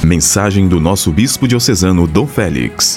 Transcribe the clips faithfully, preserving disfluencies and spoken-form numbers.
Mensagem do nosso bispo diocesano Dom Félix.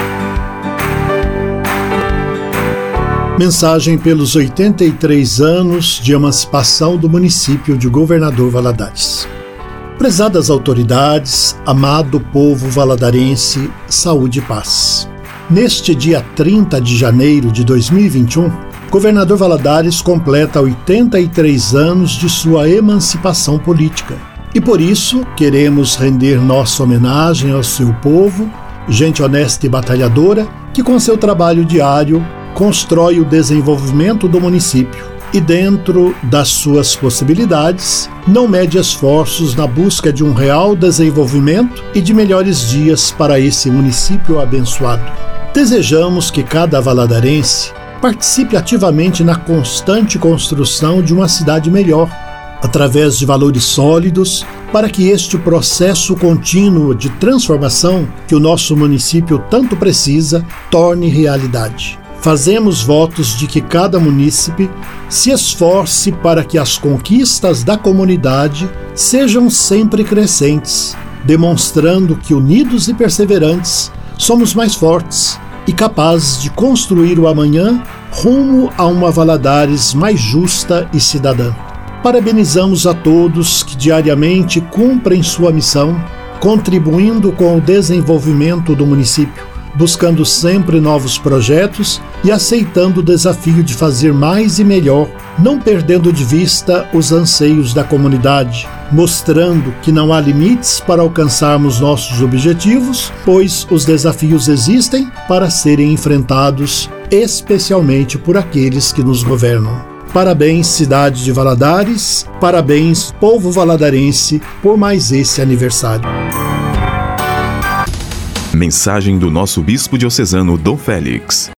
Mensagem pelos oitenta e três anos de emancipação do município de Governador Valadares. Prezadas autoridades, amado povo valadarense, saúde e paz. Neste dia trinta de janeiro de dois mil e vinte e um, Governador Valadares completa oitenta e três anos de sua emancipação política. E por isso queremos render nossa homenagem ao seu povo, gente honesta e batalhadora, que com seu trabalho diário constrói o desenvolvimento do município e, dentro das suas possibilidades, não mede esforços na busca de um real desenvolvimento e de melhores dias para esse município abençoado. Desejamos que cada valadarense participe ativamente na constante construção de uma cidade melhor, através de valores sólidos, para que este processo contínuo de transformação que o nosso município tanto precisa torne realidade. Fazemos votos de que cada munícipe se esforce para que as conquistas da comunidade sejam sempre crescentes, demonstrando que, unidos e perseverantes, somos mais fortes e capazes de construir o amanhã rumo a uma Valadares mais justa e cidadã. Parabenizamos a todos que diariamente cumprem sua missão, contribuindo com o desenvolvimento do município, buscando sempre novos projetos e aceitando o desafio de fazer mais e melhor, não perdendo de vista os anseios da comunidade, mostrando que não há limites para alcançarmos nossos objetivos, pois os desafios existem para serem enfrentados, especialmente por aqueles que nos governam. Parabéns, cidade de Valadares, parabéns, povo valadarense, por mais esse aniversário. Mensagem do nosso bispo diocesano Dom Félix.